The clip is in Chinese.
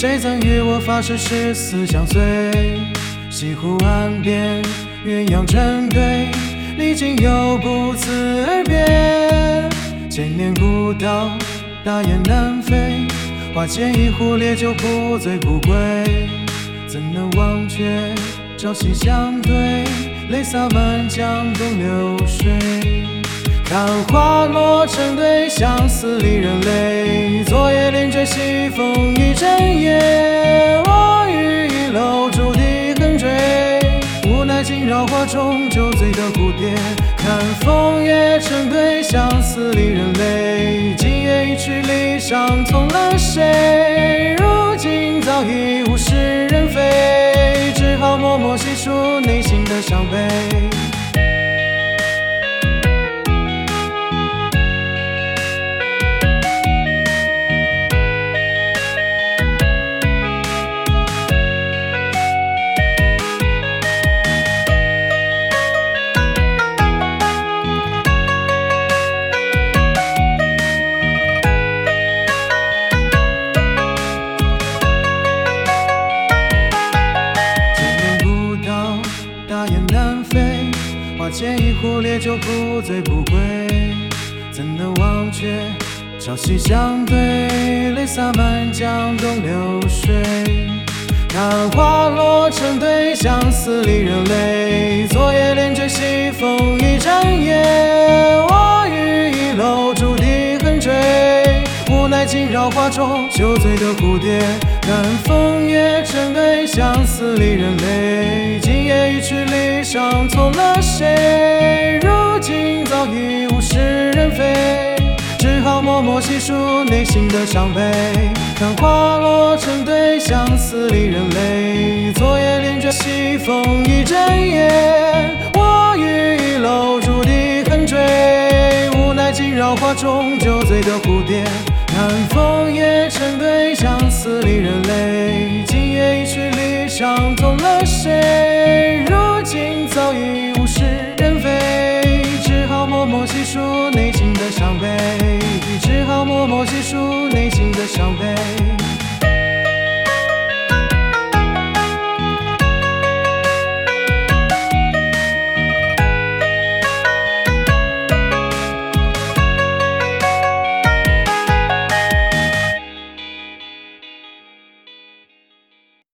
谁曾与我发誓誓死相随？西湖岸边，鸳鸯成对，历经又不辞而别。千年古道，大雁南飞，花间一壶烈酒，不醉不归。怎能忘却朝夕相对，泪洒满江东流水。看花落成堆，相思离人泪。昨夜连缀西风一整夜，我欲一楼竹笛横吹。无奈惊扰花中酒醉的蝴蝶。看风月成对，相思离人泪。今夜一曲离殇，从了谁？如今早已物是人非，只好默默细数内心的伤悲。大雁南飞，花间一壶烈酒，不醉不归。怎能忘却朝夕相对，泪洒满江东流水。看花落成堆，相思离人泪。昨夜连缀西风一整夜，我欲一楼竹笛横吹。无奈惊扰花中酒醉的蝴蝶。看风月成对，相思离人泪。今夜一曲离殇，从了谁？如今早已物是人非，只好默默细数内心的伤悲。看花落成堆，相思离人泪。昨夜连缀西风一整夜，我欲一楼竹笛横吹。无奈惊扰花中酒醉的蝴蝶。看风月成对，相思离人泪。今夜一曲离殇，从了谁？如今早已物是人非，只好默默细数内心的伤悲。